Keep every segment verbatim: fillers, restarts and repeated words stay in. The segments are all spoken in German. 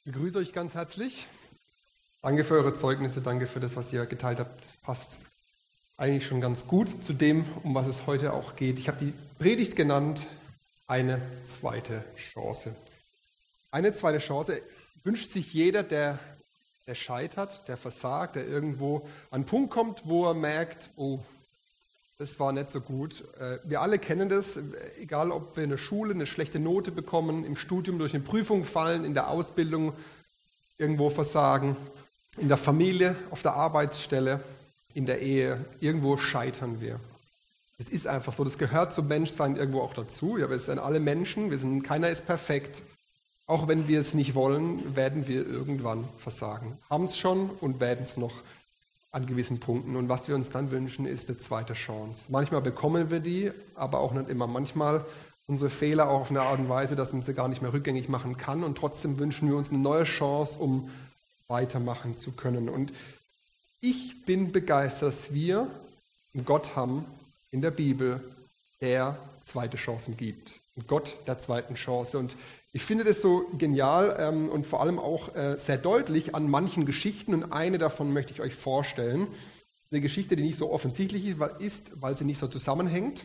Ich begrüße euch ganz herzlich. Danke für eure Zeugnisse, danke für das, was ihr geteilt habt. Das passt eigentlich schon ganz gut zu dem, um was es heute auch geht. Ich habe die Predigt genannt, eine zweite Chance. Eine zweite Chance wünscht sich jeder, der, der scheitert, der versagt, der irgendwo an einen Punkt kommt, wo er merkt, oh, das war nicht so gut. Wir alle kennen das, egal ob wir in der Schule eine schlechte Note bekommen, im Studium durch eine Prüfung fallen, in der Ausbildung irgendwo versagen, in der Familie, auf der Arbeitsstelle, in der Ehe, irgendwo scheitern wir. Es ist einfach so, das gehört zum Menschsein irgendwo auch dazu. Ja, wir sind alle Menschen, wir sind, keiner ist perfekt. Auch wenn wir es nicht wollen, werden wir irgendwann versagen. Haben es schon und werden es noch an gewissen Punkten. Und was wir uns dann wünschen, ist eine zweite Chance. Manchmal bekommen wir die, aber auch nicht immer. Manchmal unsere Fehler auch auf eine Art und Weise, dass man sie gar nicht mehr rückgängig machen kann. Und trotzdem wünschen wir uns eine neue Chance, um weitermachen zu können. Und ich bin begeistert, dass wir einen Gott haben in der Bibel, der zweite Chancen gibt. Ein Gott der zweiten Chance. Und ich finde das so genial ähm, und vor allem auch äh, sehr deutlich an manchen Geschichten. Und eine davon möchte ich euch vorstellen. Eine Geschichte, die nicht so offensichtlich ist, weil sie nicht so zusammenhängt.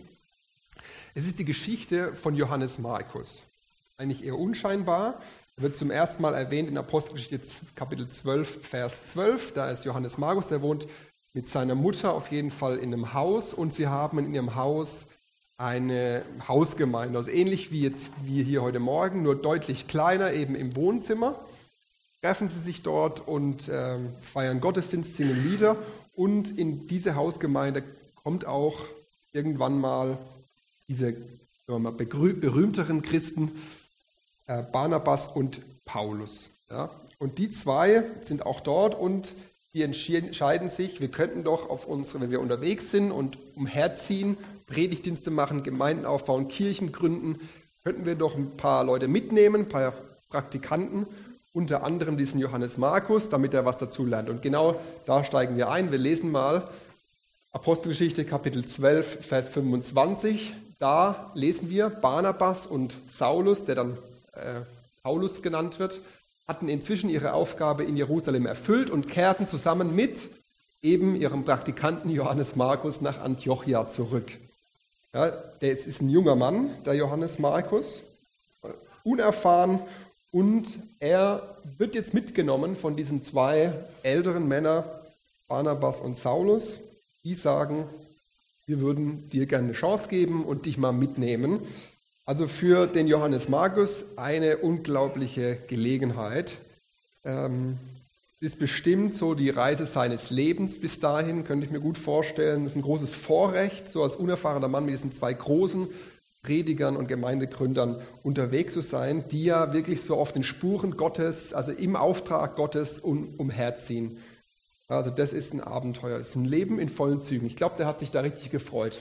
Es ist die Geschichte von Johannes Markus. Eigentlich eher unscheinbar. Er wird zum ersten Mal erwähnt in Apostelgeschichte Kapitel zwölf, Vers zwölf. Da ist Johannes Markus, der wohnt mit seiner Mutter auf jeden Fall in einem Haus. Und sie haben in ihrem Haus eine Hausgemeinde, also ähnlich wie jetzt wir hier heute Morgen, nur deutlich kleiner, eben im Wohnzimmer. Treffen sie sich dort und äh, feiern Gottesdienst, singen Lieder. Und in diese Hausgemeinde kommt auch irgendwann mal diese sagen wir mal, berühmteren Christen, äh, Barnabas und Paulus. Ja? Und die zwei sind auch dort und die entscheiden sich, wir könnten doch auf unsere, wenn wir unterwegs sind und umherziehen, Predigtdienste machen, Gemeinden aufbauen, Kirchen gründen, könnten wir doch ein paar Leute mitnehmen, ein paar Praktikanten, unter anderem diesen Johannes Markus, damit er was dazu lernt. Und genau da steigen wir ein. Wir lesen mal Apostelgeschichte Kapitel zwölf, Vers fünfundzwanzig. Da lesen wir, Barnabas und Saulus, der dann äh, Paulus genannt wird, hatten inzwischen ihre Aufgabe in Jerusalem erfüllt und kehrten zusammen mit eben ihrem Praktikanten Johannes Markus nach Antiochia zurück. Ja, der ist, ist ein junger Mann, der Johannes Markus, unerfahren, und er wird jetzt mitgenommen von diesen zwei älteren Männern, Barnabas und Saulus, die sagen, wir würden dir gerne eine Chance geben und dich mal mitnehmen. Also für den Johannes Markus eine unglaubliche Gelegenheit. Ähm, ist bestimmt so die Reise seines Lebens bis dahin, könnte ich mir gut vorstellen. Das ist ein großes Vorrecht, so als unerfahrener Mann mit diesen zwei großen Predigern und Gemeindegründern unterwegs zu sein, die ja wirklich so auf den Spuren Gottes, also im Auftrag Gottes um, umherziehen. Also das ist ein Abenteuer, das ist ein Leben in vollen Zügen. Ich glaube, der hat sich da richtig gefreut.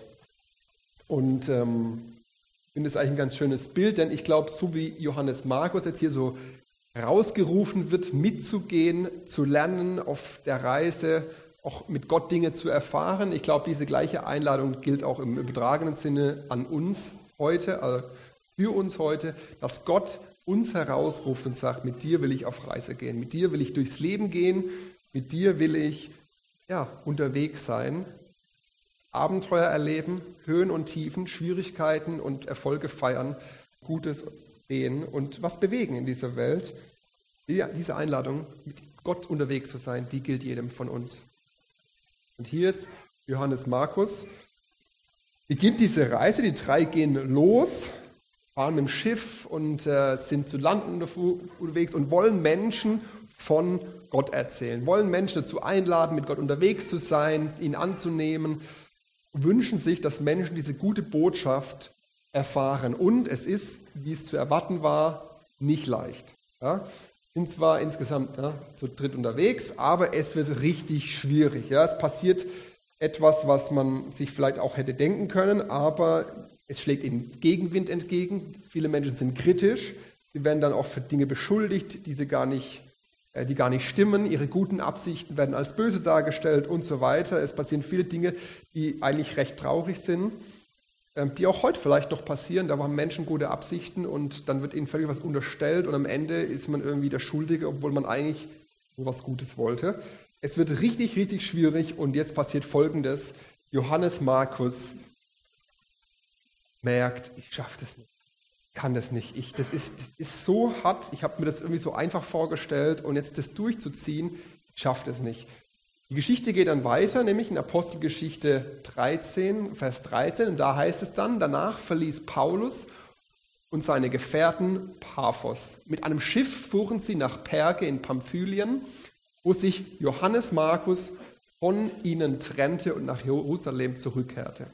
Und ähm, ich finde das eigentlich ein ganz schönes Bild, denn ich glaube, so wie Johannes Markus jetzt hier so herausgerufen wird, mitzugehen, zu lernen, auf der Reise auch mit Gott Dinge zu erfahren. Ich glaube, diese gleiche Einladung gilt auch im übertragenen Sinne an uns heute, also für uns heute, dass Gott uns herausruft und sagt, mit dir will ich auf Reise gehen, mit dir will ich durchs Leben gehen, mit dir will ich ja, unterwegs sein, Abenteuer erleben, Höhen und Tiefen, Schwierigkeiten und Erfolge feiern, Gutes sehen und was bewegen in dieser Welt. Diese Einladung, mit Gott unterwegs zu sein, die gilt jedem von uns. Und hier jetzt Johannes Markus beginnt diese Reise. Die drei gehen los, fahren mit dem Schiff und äh, sind zu Land unterwegs und wollen Menschen von Gott erzählen, wollen Menschen dazu einladen, mit Gott unterwegs zu sein, ihn anzunehmen, wünschen sich, dass Menschen diese gute Botschaft erfahren. Und es ist, wie es zu erwarten war, nicht leicht. Ja? Sind zwar insgesamt ja, zu dritt unterwegs, aber es wird richtig schwierig. Ja? Es passiert etwas, was man sich vielleicht auch hätte denken können, aber es schlägt ihnen Gegenwind entgegen. Viele Menschen sind kritisch. Sie werden dann auch für Dinge beschuldigt, die sie gar nicht, äh, die gar nicht stimmen. Ihre guten Absichten werden als böse dargestellt und so weiter. Es passieren viele Dinge, die eigentlich recht traurig sind. die auch heute vielleicht noch passieren. Da haben Menschen gute Absichten und dann wird ihnen völlig was unterstellt und am Ende ist man irgendwie der Schuldige, obwohl man eigentlich nur was Gutes wollte. Es wird richtig, richtig schwierig und jetzt passiert Folgendes. Johannes Markus merkt, ich schaffe das nicht, ich kann das nicht. Ich, das, ist, das ist so hart, ich habe mir das irgendwie so einfach vorgestellt und jetzt das durchzuziehen, ich schaffe das nicht. Die Geschichte geht dann weiter, nämlich in Apostelgeschichte dreizehn, Vers dreizehn, und da heißt es dann, danach verließ Paulus und seine Gefährten Paphos. Mit einem Schiff fuhren sie nach Perge in Pamphylien, wo sich Johannes Markus von ihnen trennte und nach Jerusalem zurückkehrte.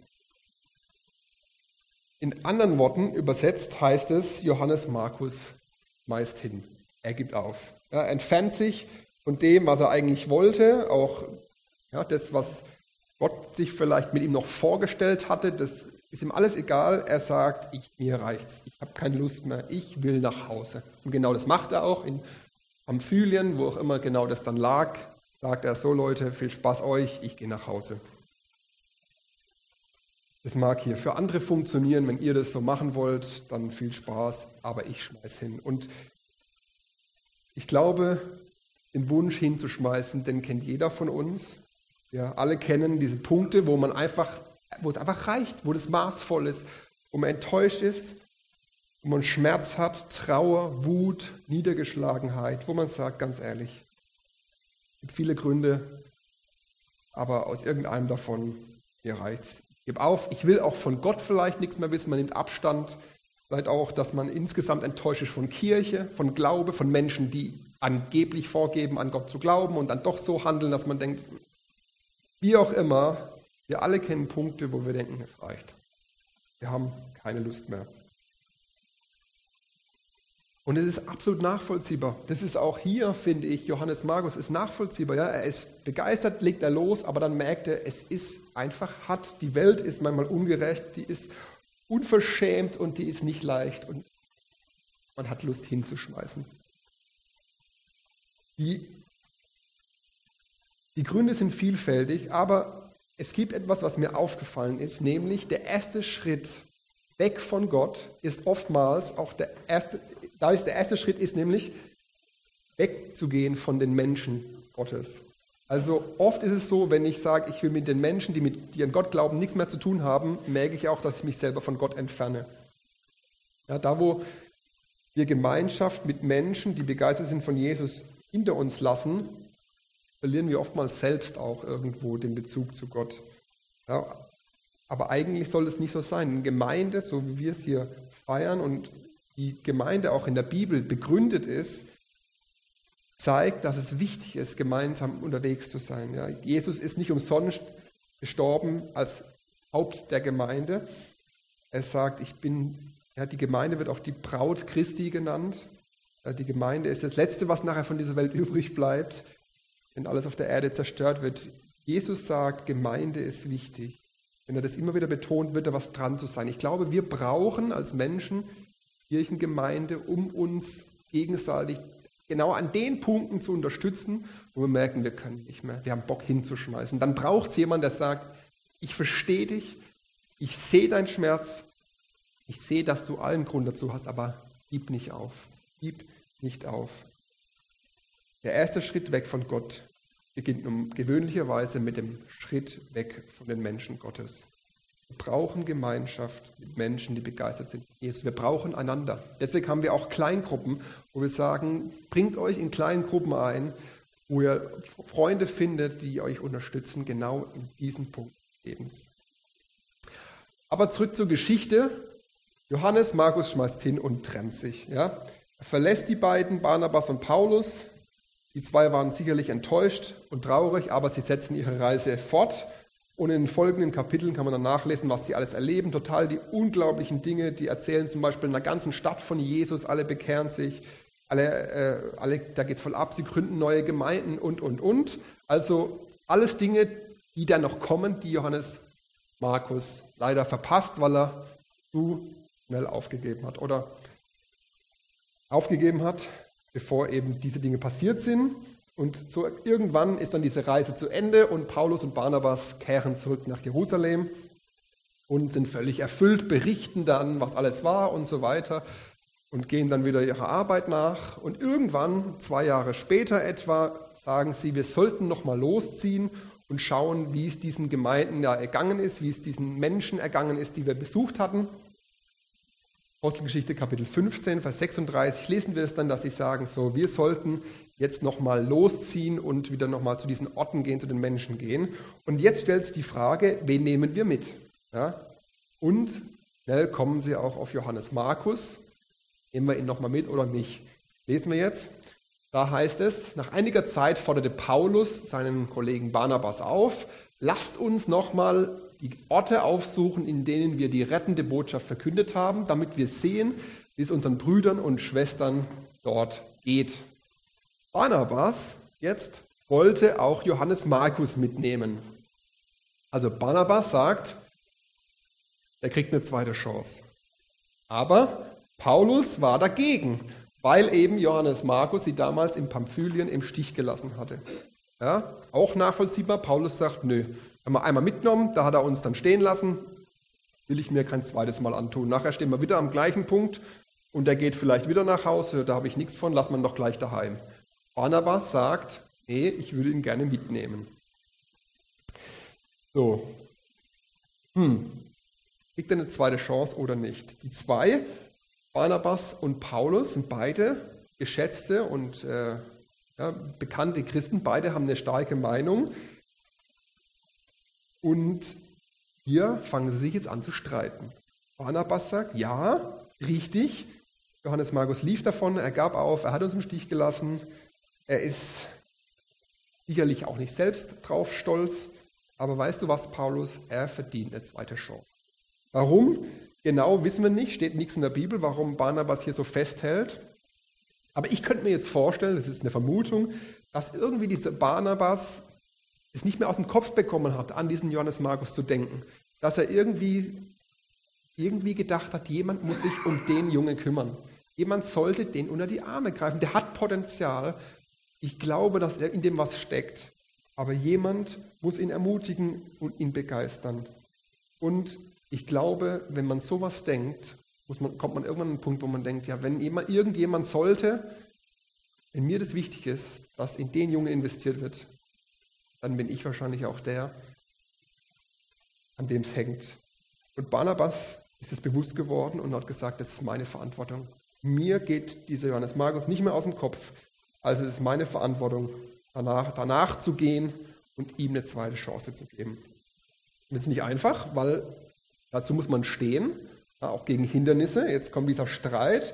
In anderen Worten übersetzt heißt es, Johannes Markus schmeißt hin. Er gibt auf. Er entfernt sich von dem, was er eigentlich wollte, auch ja, das, was Gott sich vielleicht mit ihm noch vorgestellt hatte, das ist ihm alles egal. Er sagt, ich, mir reicht's, ich habe keine Lust mehr, ich will nach Hause. Und genau das macht er auch in Pamphylien, wo auch immer genau das dann lag, sagt er, so Leute, viel Spaß euch, ich gehe nach Hause. Das mag hier für andere funktionieren, wenn ihr das so machen wollt, dann viel Spaß, aber ich schmeiß hin. Und ich glaube, den Wunsch hinzuschmeißen, den kennt jeder von uns. Wir alle kennen diese Punkte, wo man einfach, wo es einfach reicht, wo das maßvoll ist, wo man enttäuscht ist, wo man Schmerz hat, Trauer, Wut, Niedergeschlagenheit, wo man sagt, ganz ehrlich, es gibt viele Gründe, aber aus irgendeinem davon, mir reicht's. Ich gebe auf, ich will auch von Gott vielleicht nichts mehr wissen, man nimmt Abstand, vielleicht auch, dass man insgesamt enttäuscht ist von Kirche, von Glaube, von Menschen, die angeblich vorgeben, an Gott zu glauben und dann doch so handeln, dass man denkt, wie auch immer, wir alle kennen Punkte, wo wir denken, es reicht. Wir haben keine Lust mehr. Und es ist absolut nachvollziehbar. Das ist auch hier, finde ich, Johannes Markus ist nachvollziehbar. Ja? Er ist begeistert, legt er los, aber dann merkt er, es ist einfach hart. Die Welt ist manchmal ungerecht, die ist unverschämt und die ist nicht leicht. Und man hat Lust hinzuschmeißen. Die, die Gründe sind vielfältig, aber es gibt etwas, was mir aufgefallen ist, nämlich der erste Schritt weg von Gott ist oftmals auch der erste, da ist der erste Schritt ist nämlich wegzugehen von den Menschen Gottes. Also oft ist es so, wenn ich sage, ich will mit den Menschen, die, mit, die an Gott glauben, nichts mehr zu tun haben, merke ich auch, dass ich mich selber von Gott entferne. Ja, da, wo wir Gemeinschaft mit Menschen, die begeistert sind von Jesus, hinter uns lassen, verlieren wir oftmals selbst auch irgendwo den Bezug zu Gott. Ja, aber eigentlich soll es nicht so sein. Eine Gemeinde, so wie wir es hier feiern und die Gemeinde auch in der Bibel begründet ist, zeigt, dass es wichtig ist, gemeinsam unterwegs zu sein. Ja, Jesus ist nicht umsonst gestorben als Haupt der Gemeinde. Er sagt, ich bin, ja, die Gemeinde wird auch die Braut Christi genannt. Die Gemeinde ist das Letzte, was nachher von dieser Welt übrig bleibt, wenn alles auf der Erde zerstört wird. Jesus sagt, Gemeinde ist wichtig. Wenn er das immer wieder betont, wird da was dran zu sein. Ich glaube, wir brauchen als Menschen Kirchengemeinde, um uns gegenseitig genau an den Punkten zu unterstützen, wo wir merken, wir können nicht mehr, wir haben Bock hinzuschmeißen. Dann braucht es jemanden, der sagt, ich verstehe dich, ich sehe deinen Schmerz, ich sehe, dass du allen Grund dazu hast, aber gib nicht auf. Gib nicht auf. Der erste Schritt weg von Gott beginnt um gewöhnlicherweise mit dem Schritt weg von den Menschen Gottes. Wir brauchen Gemeinschaft mit Menschen, die begeistert sind von Jesus. Wir brauchen einander. Deswegen haben wir auch Kleingruppen, wo wir sagen, bringt euch in kleinen Gruppen ein, wo ihr Freunde findet, die euch unterstützen, genau in diesem Punkt des Lebens. Aber zurück zur Geschichte. Johannes Markus schmeißt hin und trennt sich. Ja? Er verlässt die beiden, Barnabas und Paulus. Die zwei waren sicherlich enttäuscht und traurig, aber sie setzen ihre Reise fort. Und in den folgenden Kapiteln kann man dann nachlesen, was sie alles erleben. Total die unglaublichen Dinge, die erzählen zum Beispiel in einer ganzen Stadt von Jesus, alle bekehren sich, alle, äh, alle, da geht voll ab, sie gründen neue Gemeinden und, und, und. Also alles Dinge, die dann noch kommen, die Johannes Markus leider verpasst, weil er zu schnell aufgegeben hat oder aufgegeben hat, bevor eben diese Dinge passiert sind. Und so irgendwann ist dann diese Reise zu Ende und Paulus und Barnabas kehren zurück nach Jerusalem. und sind völlig erfüllt, berichten dann, was alles war und so weiter und gehen dann wieder ihrer Arbeit nach. Und irgendwann, zwei Jahre später etwa, sagen sie, wir sollten noch mal losziehen und schauen, wie es diesen Gemeinden da ergangen ist, wie es diesen Menschen ergangen ist, die wir besucht hatten. Apostelgeschichte Kapitel fünfzehn, Vers sechsunddreißig lesen wir es dann, dass sie sagen, so, wir sollten jetzt nochmal losziehen und wieder nochmal zu diesen Orten gehen, zu den Menschen gehen. Und jetzt stellt sich die Frage, wen nehmen wir mit? Ja? Und schnell kommen sie auch auf Johannes Markus. Nehmen wir ihn nochmal mit oder nicht? Lesen wir jetzt. Da heißt es, nach einiger Zeit forderte Paulus seinen Kollegen Barnabas auf, lasst uns nochmal die Orte aufsuchen, in denen wir die rettende Botschaft verkündet haben, damit wir sehen, wie es unseren Brüdern und Schwestern dort geht. Barnabas jetzt wollte auch Johannes Markus mitnehmen. Also Barnabas sagt, er kriegt eine zweite Chance. Aber Paulus war dagegen, weil eben Johannes Markus sie damals in Pamphylien im Stich gelassen hatte. Ja, auch nachvollziehbar, Paulus sagt, nö, haben wir einmal mitgenommen, da hat er uns dann stehen lassen, will ich mir kein zweites Mal antun. Nachher stehen wir wieder am gleichen Punkt und der geht vielleicht wieder nach Hause, da habe ich nichts von, lass man doch gleich daheim. Barnabas sagt, nee, ich würde ihn gerne mitnehmen. So, hm, kriegt er eine zweite Chance oder nicht? Die zwei, Barnabas und Paulus, sind beide geschätzte und äh, ja, bekannte Christen, beide haben eine starke Meinung. Und hier fangen sie sich jetzt an zu streiten. Barnabas sagt, ja, richtig, Johannes Markus lief davon, er gab auf, er hat uns im Stich gelassen, er ist sicherlich auch nicht selbst drauf stolz, aber weißt du was, Paulus, er verdient eine zweite Chance. Warum? Genau wissen wir nicht, steht nichts in der Bibel, warum Barnabas hier so festhält. Aber ich könnte mir jetzt vorstellen, das ist eine Vermutung, dass irgendwie dieser Barnabas es nicht mehr aus dem Kopf bekommen hat, an diesen Johannes Markus zu denken. Dass er irgendwie, irgendwie gedacht hat, jemand muss sich um den Jungen kümmern. Jemand sollte den unter die Arme greifen. Der hat Potenzial. Ich glaube, dass er in dem was steckt. Aber jemand muss ihn ermutigen und ihn begeistern. Und ich glaube, wenn man sowas denkt, muss man, kommt man irgendwann an einen Punkt, wo man denkt, ja, wenn jemand, irgendjemand sollte, wenn mir das wichtig ist, dass in den Jungen investiert wird, dann bin ich wahrscheinlich auch der, an dem es hängt. Und Barnabas ist es bewusst geworden und hat gesagt, das ist meine Verantwortung. Mir geht dieser Johannes Markus nicht mehr aus dem Kopf, also es ist meine Verantwortung, danach, danach zu gehen und ihm eine zweite Chance zu geben. Und das ist nicht einfach, weil dazu muss man stehen, auch gegen Hindernisse. Jetzt kommt dieser Streit.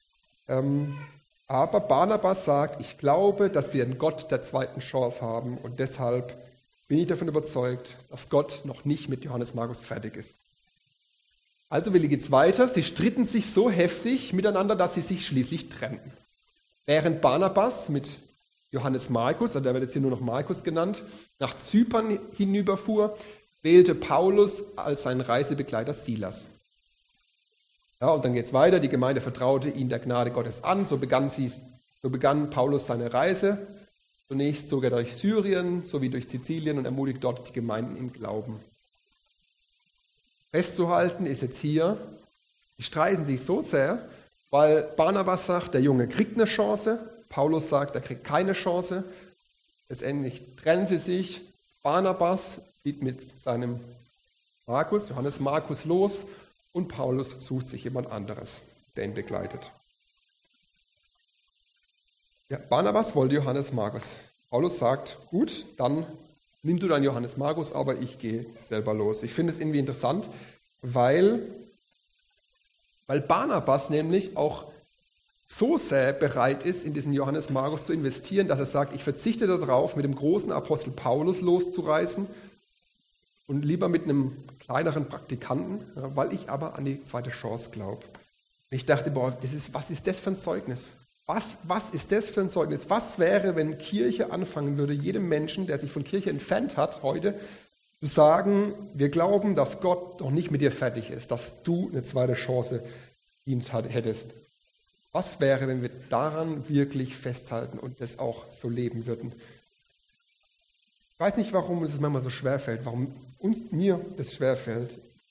Aber Barnabas sagt, ich glaube, dass wir einen Gott der zweiten Chance haben und deshalb bin ich davon überzeugt, dass Gott noch nicht mit Johannes Markus fertig ist. Also Willi geht's weiter. Sie stritten sich so heftig miteinander, dass sie sich schließlich trennten. Während Barnabas mit Johannes Markus, also der wird jetzt hier nur noch Markus genannt, nach Zypern hinüberfuhr, wählte Paulus als seinen Reisebegleiter Silas. Ja, und dann geht es weiter, die Gemeinde vertraute ihn der Gnade Gottes an, so begann, sie, so begann Paulus seine Reise. Zunächst zog er durch Syrien sowie durch Sizilien und ermutigt dort die Gemeinden im Glauben. Festzuhalten ist jetzt hier, die streiten sich so sehr, weil Barnabas sagt, der Junge kriegt eine Chance, Paulus sagt, er kriegt keine Chance. Letztendlich trennen sie sich, Barnabas zieht mit seinem Markus, Johannes Markus los, und Paulus sucht sich jemand anderes, der ihn begleitet. Ja, Barnabas wollte Johannes Markus. Paulus sagt, gut, dann nimm du deinen Johannes Markus, aber ich gehe selber los. Ich finde es irgendwie interessant, weil, weil Barnabas nämlich auch so sehr bereit ist, in diesen Johannes Markus zu investieren, dass er sagt, ich verzichte darauf, mit dem großen Apostel Paulus loszureisen und lieber mit einem kleineren Praktikanten, weil ich aber an die zweite Chance glaube. Ich dachte, boah, das ist, was ist das für ein Zeugnis? Was, was ist das für ein Zeugnis? Was wäre, wenn Kirche anfangen würde, jedem Menschen, der sich von Kirche entfernt hat heute, zu sagen, wir glauben, dass Gott noch nicht mit dir fertig ist, dass du eine zweite Chance verdient hättest. Was wäre, wenn wir daran wirklich festhalten und das auch so leben würden? Ich weiß nicht, warum es manchmal so schwer fällt, warum uns, mir das schwer fällt.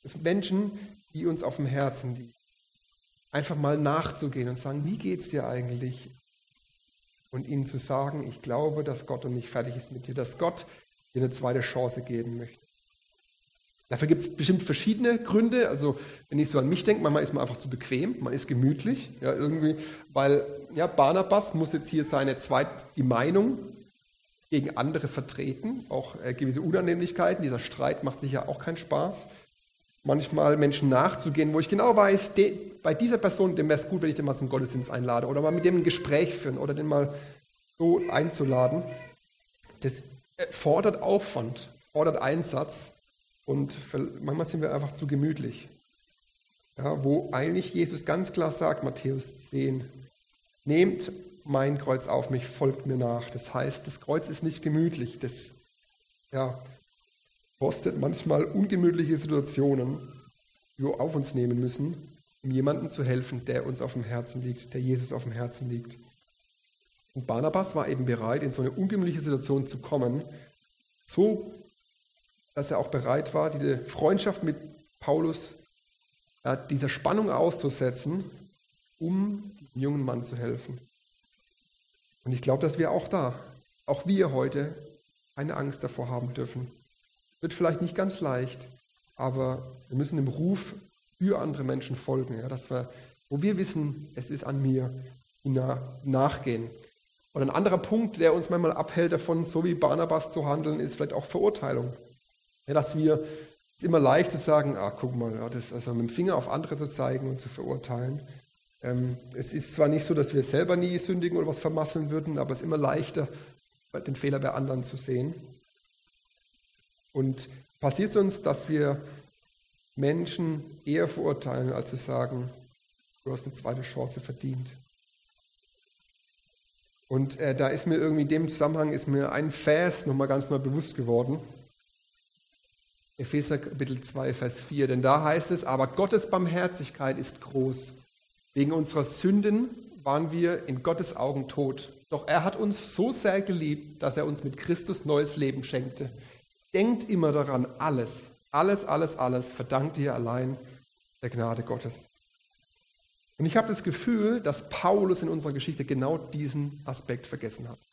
Das Menschen, die uns auf dem Herzen liegen. Einfach mal nachzugehen und sagen, wie geht's dir eigentlich? Und ihnen zu sagen, ich glaube, dass Gott noch nicht fertig ist mit dir, dass Gott dir eine zweite Chance geben möchte. Dafür gibt es bestimmt verschiedene Gründe. Also wenn ich so an mich denke, manchmal ist man einfach zu bequem, man ist gemütlich, ja, irgendwie, weil ja, Barnabas muss jetzt hier seine zweite, die Meinung gegen andere vertreten, auch äh, gewisse Unannehmlichkeiten. Dieser Streit macht sicher auch keinen Spaß. Manchmal Menschen nachzugehen, wo ich genau weiß, de, bei dieser Person, dem wäre es gut, wenn ich den mal zum Gottesdienst einlade oder mal mit dem ein Gespräch führen oder den mal so einzuladen. Das fordert Aufwand, fordert Einsatz und manchmal sind wir einfach zu gemütlich. Ja, wo eigentlich Jesus ganz klar sagt, Matthäus zehn, nehmt mein Kreuz auf mich, folgt mir nach. Das heißt, das Kreuz ist nicht gemütlich, das ja, kostet manchmal ungemütliche Situationen, die wir auf uns nehmen müssen, um jemandem zu helfen, der uns auf dem Herzen liegt, der Jesus auf dem Herzen liegt. Und Barnabas war eben bereit, in so eine ungemütliche Situation zu kommen, so, dass er auch bereit war, diese Freundschaft mit Paulus, ja, dieser Spannung auszusetzen, um dem jungen Mann zu helfen. Und ich glaube, dass wir auch da, auch wir heute, keine Angst davor haben dürfen. Wird vielleicht nicht ganz leicht, aber wir müssen dem Ruf für andere Menschen folgen, ja, dass wir, wo wir wissen, es ist an mir, nachgehen. Und ein anderer Punkt, der uns manchmal abhält davon, so wie Barnabas zu handeln, ist vielleicht auch Verurteilung. Ja, dass wir, es ist immer leicht zu sagen, ah, guck mal, ja, das, also mit dem Finger auf andere zu zeigen und zu verurteilen. Ähm, es ist zwar nicht so, dass wir selber nie sündigen oder was vermasseln würden, aber es ist immer leichter, den Fehler bei anderen zu sehen. Und passiert es uns, dass wir Menschen eher verurteilen, als zu sagen, du hast eine zweite Chance verdient. Und äh, da ist mir irgendwie in dem Zusammenhang ist mir ein Vers nochmal ganz neu bewusst geworden. Epheser Kapitel zwei, Vers vier. Denn da heißt es, aber Gottes Barmherzigkeit ist groß. Wegen unserer Sünden waren wir in Gottes Augen tot. Doch er hat uns so sehr geliebt, dass er uns mit Christus neues Leben schenkte. Denkt immer daran, alles, alles, alles, alles verdankt ihr allein der Gnade Gottes. Und ich habe das Gefühl, dass Paulus in unserer Geschichte genau diesen Aspekt vergessen hat.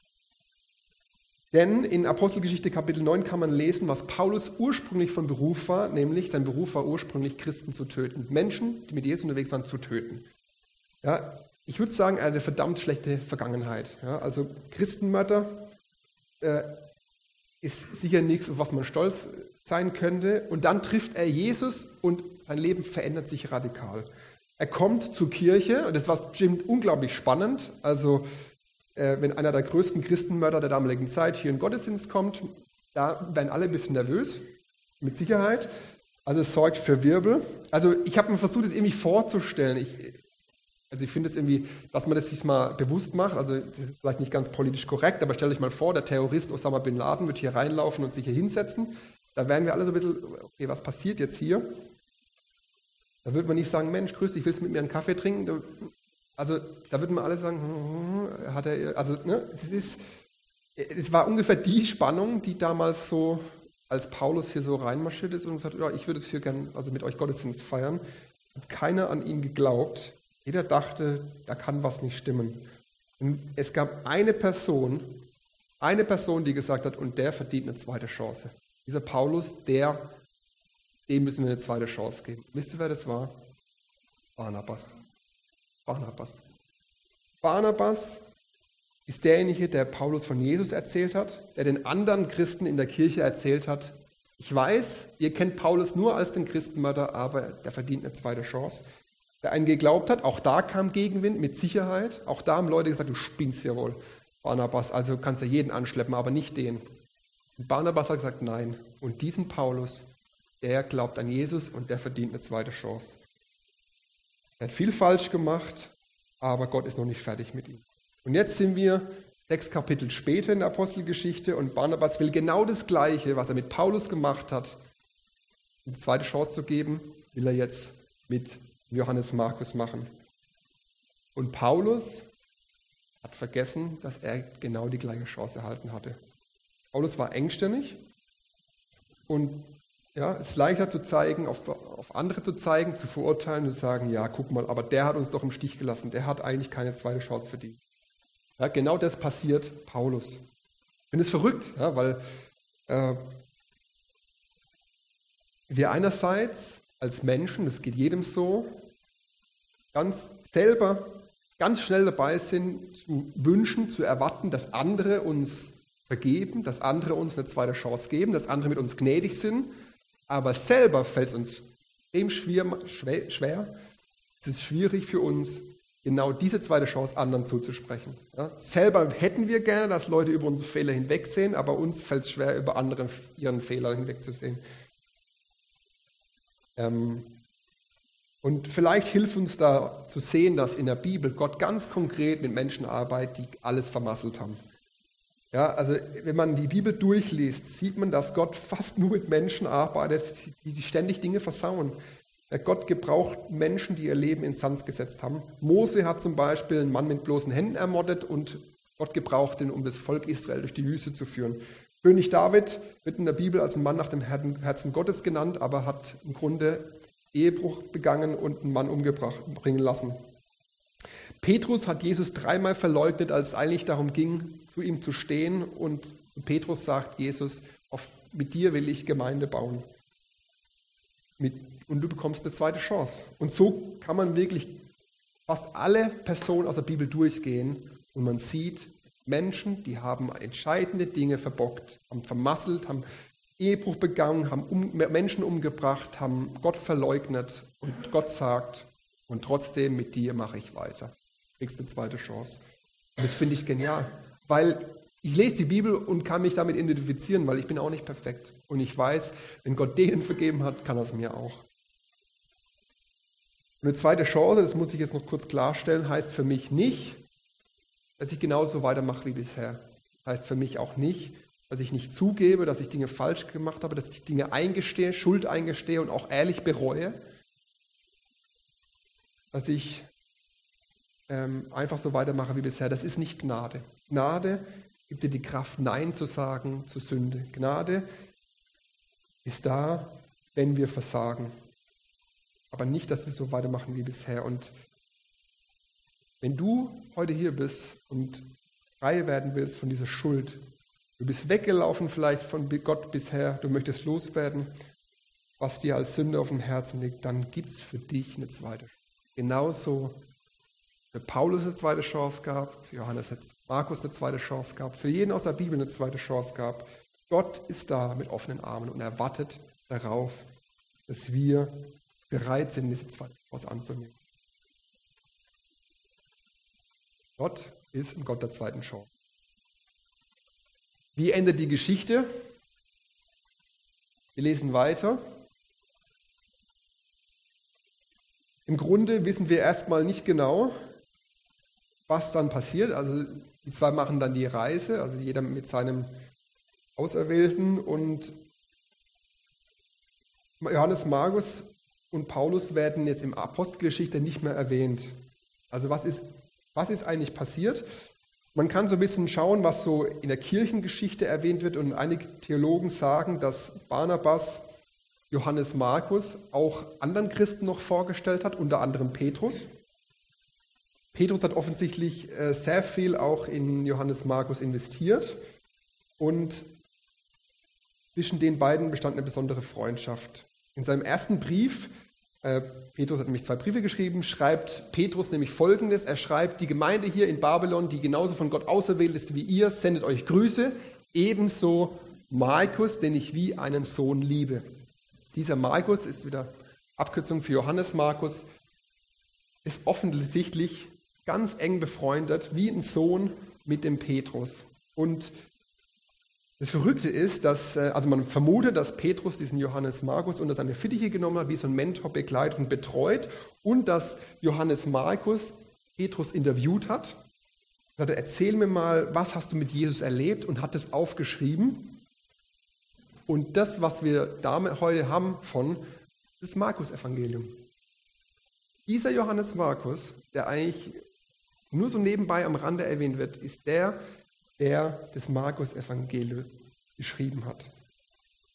Denn in Apostelgeschichte Kapitel neun kann man lesen, was Paulus ursprünglich von Beruf war, nämlich sein Beruf war ursprünglich, Christen zu töten. Menschen, die mit Jesus unterwegs waren, zu töten. Ja, ich würde sagen, er hat eine verdammt schlechte Vergangenheit. Ja, also Christenmörder äh, ist sicher nichts, auf was man stolz sein könnte. Und dann trifft er Jesus und sein Leben verändert sich radikal. Er kommt zur Kirche und das war bestimmt unglaublich spannend. Also äh, wenn einer der größten Christenmörder der damaligen Zeit hier in den Gottesdienst kommt, da werden alle ein bisschen nervös, mit Sicherheit. Also es sorgt für Wirbel. Also ich habe mir versucht, das irgendwie vorzustellen. Ich, also ich finde es irgendwie, dass man das sich mal bewusst macht. Also das ist vielleicht nicht ganz politisch korrekt, aber stellt euch mal vor, der Terrorist Osama Bin Laden wird hier reinlaufen und sich hier hinsetzen. Da wären wir alle so ein bisschen, okay, was passiert jetzt hier? Da würde man nicht sagen, Mensch, grüß dich, willst du mit mir einen Kaffee trinken? Also da würden wir alle sagen, hat er, also ne, es ist, es war ungefähr die Spannung, die damals so, als Paulus hier so reinmarschiert ist und gesagt, ja, ich würde es hier gerne, also mit euch Gottesdienst feiern, hat keiner an ihn geglaubt. Jeder dachte, da kann was nicht stimmen. Und es gab eine Person, eine Person, die gesagt hat, und der verdient eine zweite Chance. Dieser Paulus, der dem müssen wir eine zweite Chance geben. Wisst ihr, wer das war? Barnabas. Barnabas. Barnabas ist derjenige, der Paulus von Jesus erzählt hat, der den anderen Christen in der Kirche erzählt hat, ich weiß, ihr kennt Paulus nur als den Christenmörder, aber der verdient eine zweite Chance. Der einen geglaubt hat, auch da kam Gegenwind, mit Sicherheit. Auch da haben Leute gesagt, du spinnst ja wohl, Barnabas, also kannst du jeden anschleppen, aber nicht den. Und Barnabas hat gesagt, nein. Und diesen Paulus, der glaubt an Jesus und der verdient eine zweite Chance. Er hat viel falsch gemacht, aber Gott ist noch nicht fertig mit ihm. Und jetzt sind wir sechs Kapitel später in der Apostelgeschichte und Barnabas will genau das Gleiche, was er mit Paulus gemacht hat, eine zweite Chance zu geben, will er jetzt mit Johannes Markus machen. Und Paulus hat vergessen, dass er genau die gleiche Chance erhalten hatte. Paulus war engstirnig und Ja, es ist leichter zu zeigen, auf, auf andere zu zeigen, zu verurteilen und zu sagen, ja, guck mal, aber der hat uns doch im Stich gelassen, der hat eigentlich keine zweite Chance verdient. Ja, genau das passiert Paulus. Ich finde es verrückt, ja, weil äh, wir einerseits als Menschen, das geht jedem so, ganz selber, ganz schnell dabei sind, zu wünschen, zu erwarten, dass andere uns vergeben, dass andere uns eine zweite Chance geben, dass andere mit uns gnädig sind. Aber selber fällt es uns extrem schwer, schwer. Es ist schwierig für uns, genau diese zweite Chance anderen zuzusprechen. Ja? Selber hätten wir gerne, dass Leute über unsere Fehler hinwegsehen, aber uns fällt es schwer, über andere ihren Fehler hinwegzusehen. Ähm, und vielleicht hilft uns da zu sehen, dass in der Bibel Gott ganz konkret mit Menschen arbeitet, die alles vermasselt haben. Ja, also wenn man die Bibel durchliest, sieht man, dass Gott fast nur mit Menschen arbeitet, die, die ständig Dinge versauen. Ja, Gott gebraucht Menschen, die ihr Leben in Sand gesetzt haben. Mose hat zum Beispiel einen Mann mit bloßen Händen ermordet und Gott gebraucht ihn, um das Volk Israel durch die Wüste zu führen. König David wird in der Bibel als ein Mann nach dem Herzen Gottes genannt, aber hat im Grunde Ehebruch begangen und einen Mann umbringen lassen. Petrus hat Jesus dreimal verleugnet, als es eigentlich darum ging, zu ihm zu stehen. Und zu Petrus sagt Jesus, auf, mit dir will ich Gemeinde bauen. Mit, und du bekommst eine zweite Chance. Und so kann man wirklich fast alle Personen aus der Bibel durchgehen. Und man sieht Menschen, die haben entscheidende Dinge verbockt, haben vermasselt, haben Ehebruch begangen, haben um, Menschen umgebracht, haben Gott verleugnet. Und Gott sagt, und trotzdem mit dir mache ich weiter. Kriegst eine zweite Chance. Und das finde ich genial, weil ich lese die Bibel und kann mich damit identifizieren, weil ich bin auch nicht perfekt. Und ich weiß, wenn Gott denen vergeben hat, kann er es mir auch. Und eine zweite Chance, das muss ich jetzt noch kurz klarstellen, heißt für mich nicht, dass ich genauso weitermache wie bisher. Heißt für mich auch nicht, dass ich nicht zugebe, dass ich Dinge falsch gemacht habe, dass ich Dinge eingestehe, Schuld eingestehe und auch ehrlich bereue. Dass ich ähm, einfach so weitermache wie bisher. Das ist nicht Gnade. Gnade gibt dir die Kraft, Nein zu sagen zur Sünde. Gnade ist da, wenn wir versagen. Aber nicht, dass wir so weitermachen wie bisher. Und wenn du heute hier bist und frei werden willst von dieser Schuld, du bist weggelaufen vielleicht von Gott bisher, du möchtest loswerden, was dir als Sünde auf dem Herzen liegt, dann gibt es für dich eine zweite Chance. Genauso für Paulus eine zweite Chance gab, für Johannes Markus eine zweite Chance gab, für jeden aus der Bibel eine zweite Chance gab. Gott ist da mit offenen Armen und er wartet darauf, dass wir bereit sind, diese zweite Chance anzunehmen. Gott ist ein Gott der zweiten Chance. Wie endet die Geschichte? Wir lesen weiter. Im Grunde wissen wir erstmal nicht genau, was dann passiert. Also die zwei machen dann die Reise, also jeder mit seinem Auserwählten, und Johannes Markus und Paulus werden jetzt im Apostelgeschichte nicht mehr erwähnt. Also was ist, was ist eigentlich passiert? Man kann so ein bisschen schauen, was so in der Kirchengeschichte erwähnt wird, und einige Theologen sagen, dass Barnabas Johannes Markus auch anderen Christen noch vorgestellt hat, unter anderem Petrus. Petrus hat offensichtlich sehr viel auch in Johannes Markus investiert, und zwischen den beiden bestand eine besondere Freundschaft. In seinem ersten Brief, äh, Petrus hat nämlich zwei Briefe geschrieben, schreibt Petrus nämlich Folgendes. Er schreibt: Die Gemeinde hier in Babylon, die genauso von Gott auserwählt ist wie ihr, sendet euch Grüße, ebenso Markus, den ich wie einen Sohn liebe. Dieser Markus ist wieder Abkürzung für Johannes Markus, ist offensichtlich ganz eng befreundet, wie ein Sohn mit dem Petrus. Und das Verrückte ist, dass, also man vermutet, dass Petrus diesen Johannes Markus unter seine Fittiche genommen hat, wie so ein Mentor begleitet und betreut, und dass Johannes Markus Petrus interviewt hat. Er sagte: Erzähl mir mal, was hast du mit Jesus erlebt, und hat das aufgeschrieben. Und das, was wir damit heute haben von, das Markus-Evangelium. Dieser Johannes Markus, der eigentlich nur so nebenbei am Rande erwähnt wird, ist der, der das Markus-Evangelium geschrieben hat.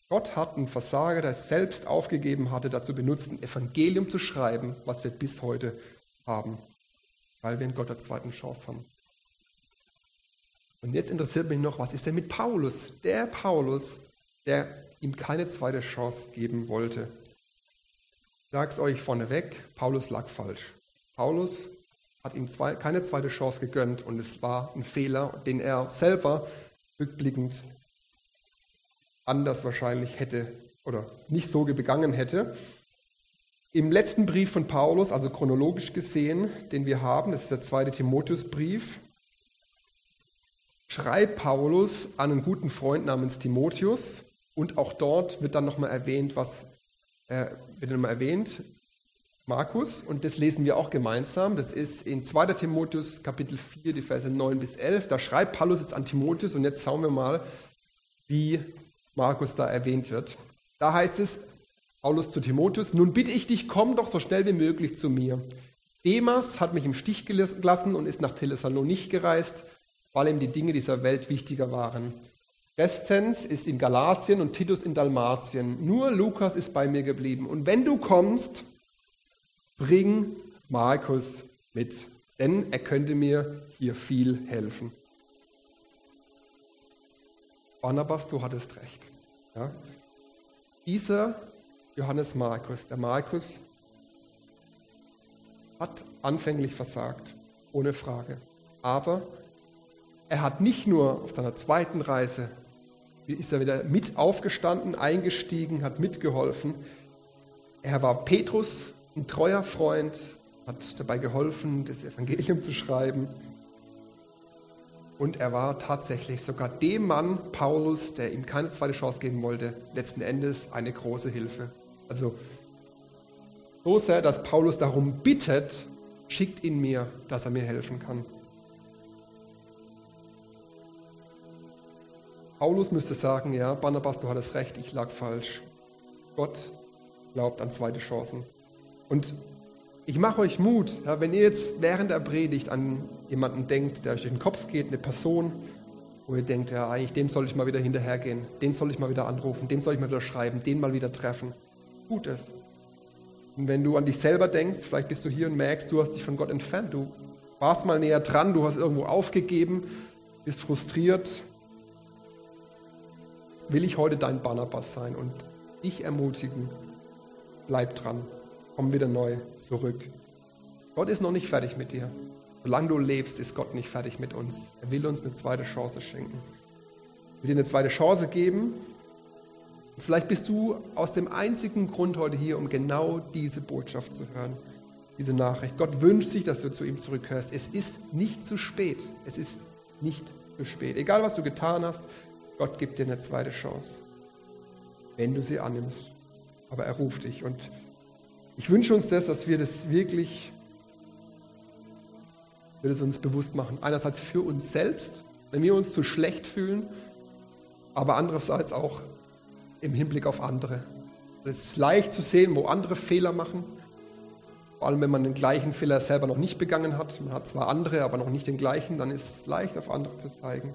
Gott hat einen Versager, der es selbst aufgegeben hatte, dazu benutzt, ein Evangelium zu schreiben, was wir bis heute haben, weil wir in Gott eine zweite Chance haben. Und jetzt interessiert mich noch, was ist denn mit Paulus? Der Paulus, der ihm keine zweite Chance geben wollte. Ich sage es euch vorneweg, Paulus lag falsch. Paulus hat ihm zwei, keine zweite Chance gegönnt und es war ein Fehler, den er selber rückblickend anders wahrscheinlich hätte oder nicht so begangen hätte. Im letzten Brief von Paulus, also chronologisch gesehen, den wir haben, das ist der zweite Timotheusbrief, schreibt Paulus an einen guten Freund namens Timotheus und auch dort wird dann nochmal erwähnt, was äh, wird nochmal erwähnt, Markus, und das lesen wir auch gemeinsam. Das ist in zweiter Timotheus Kapitel vier, die Verse neun bis elf. Da schreibt Paulus jetzt an Timotheus und jetzt schauen wir mal, wie Markus da erwähnt wird. Da heißt es, Paulus zu Timotheus, nun bitte ich dich, komm doch so schnell wie möglich zu mir. Demas hat mich im Stich gelassen und ist nach Thessalonich gereist, weil ihm die Dinge dieser Welt wichtiger waren. Crescens ist in Galatien und Titus in Dalmatien. Nur Lukas ist bei mir geblieben. Und wenn du kommst, bring Markus mit, denn er könnte mir hier viel helfen. Barnabas, du hattest recht. Ja? Dieser Johannes Markus, der Markus, hat anfänglich versagt, ohne Frage. Aber er hat nicht nur auf seiner zweiten Reise, ist er wieder mit aufgestanden, eingestiegen, hat mitgeholfen. Er war Petrus, ein treuer Freund, hat dabei geholfen, das Evangelium zu schreiben. Und er war tatsächlich sogar dem Mann, Paulus, der ihm keine zweite Chance geben wollte, letzten Endes eine große Hilfe. Also so sehr, dass Paulus darum bittet, schickt ihn mir, dass er mir helfen kann. Paulus müsste sagen, ja, Barnabas, du hattest recht, ich lag falsch. Gott glaubt an zweite Chancen. Und ich mache euch Mut, ja, wenn ihr jetzt während der Predigt an jemanden denkt, der euch durch den Kopf geht, eine Person, wo ihr denkt, ja, eigentlich dem soll ich mal wieder hinterhergehen, den soll ich mal wieder anrufen, dem soll ich mal wieder schreiben, den mal wieder treffen. Tut es. Und wenn du an dich selber denkst, vielleicht bist du hier und merkst, du hast dich von Gott entfernt, du warst mal näher dran, du hast irgendwo aufgegeben, bist frustriert, will ich heute dein Barnabas sein und dich ermutigen, bleib dran, komm wieder neu zurück. Gott ist noch nicht fertig mit dir. Solange du lebst, ist Gott nicht fertig mit uns. Er will uns eine zweite Chance schenken. Er will dir eine zweite Chance geben. Vielleicht bist du aus dem einzigen Grund heute hier, um genau diese Botschaft zu hören, diese Nachricht. Gott wünscht sich, dass du zu ihm zurückhörst. Es ist nicht zu spät. Es ist nicht zu spät. Egal, was du getan hast, Gott gibt dir eine zweite Chance, wenn du sie annimmst. Aber er ruft dich. Und ich wünsche uns das, dass wir das wirklich, wir das uns bewusst machen. Einerseits für uns selbst, wenn wir uns zu schlecht fühlen, aber andererseits auch im Hinblick auf andere. Es ist leicht zu sehen, wo andere Fehler machen, vor allem wenn man den gleichen Fehler selber noch nicht begangen hat. Man hat zwar andere, aber noch nicht den gleichen, dann ist es leicht, auf andere zu zeigen.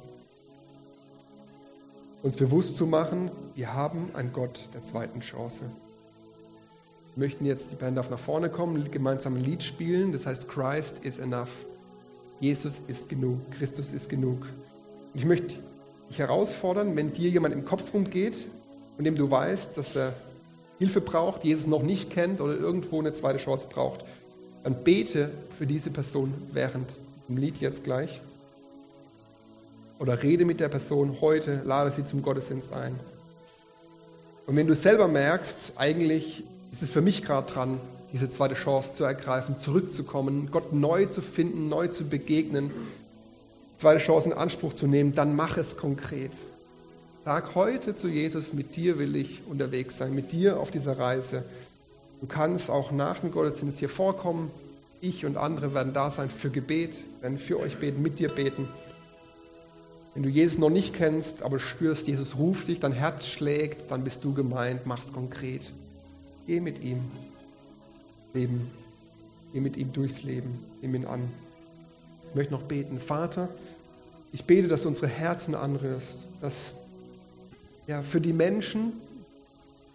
Uns bewusst zu machen, wir haben einen Gott der zweiten Chance. Wir möchten jetzt, die Band darf nach vorne kommen, gemeinsam ein Lied spielen, das heißt Christ is enough. Jesus ist genug, Christus ist genug. Ich möchte dich herausfordern, wenn dir jemand im Kopf rumgeht, von dem du weißt, dass er Hilfe braucht, Jesus noch nicht kennt oder irgendwo eine zweite Chance braucht, dann bete für diese Person während dem Lied jetzt gleich. Oder rede mit der Person heute, lade sie zum Gottesdienst ein. Und wenn du selber merkst, eigentlich ist es für mich gerade dran, diese zweite Chance zu ergreifen, zurückzukommen, Gott neu zu finden, neu zu begegnen, zweite Chance in Anspruch zu nehmen, dann mach es konkret. Sag heute zu Jesus, mit dir will ich unterwegs sein, mit dir auf dieser Reise. Du kannst auch nach dem Gottesdienst hier vorkommen. Ich und andere werden da sein für Gebet, werden für euch beten, mit dir beten. Wenn du Jesus noch nicht kennst, aber spürst, Jesus ruft dich, dein Herz schlägt, dann bist du gemeint, mach's konkret. Geh mit ihm Leben, geh mit ihm durchs Leben, nimm ihn an. Ich möchte noch beten. Vater, ich bete, dass du unsere Herzen anrührst, dass ja, für die Menschen,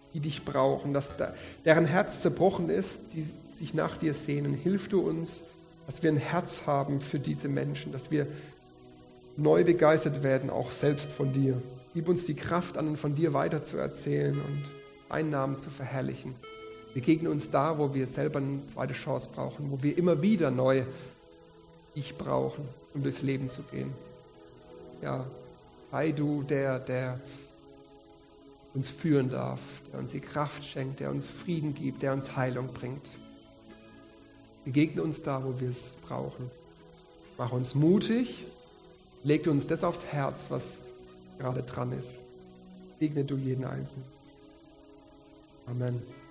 die dich brauchen, dass da, deren Herz zerbrochen ist, die sich nach dir sehnen. Hilf du uns, dass wir ein Herz haben für diese Menschen, dass wir neu begeistert werden, auch selbst von dir. Gib uns die Kraft an, von dir weiterzuerzählen und deinen Namen zu verherrlichen. Begegne uns da, wo wir selber eine zweite Chance brauchen, wo wir immer wieder neu dich brauchen, um durchs Leben zu gehen. Ja, sei du der, der uns führen darf, der uns die Kraft schenkt, der uns Frieden gibt, der uns Heilung bringt. Begegne uns da, wo wir es brauchen. Mach uns mutig, leg uns das aufs Herz, was gerade dran ist. Segne du jeden Einzelnen. Amen.